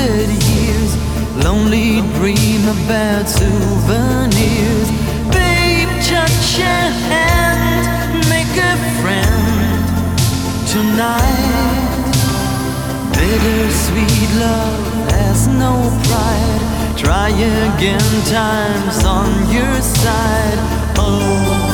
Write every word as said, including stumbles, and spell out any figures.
wasted years, lonely dream about souvenirs. Babe, touch a hand, make a friend tonight. Bittersweet love has no pride. Try again, time's on your side. Oh,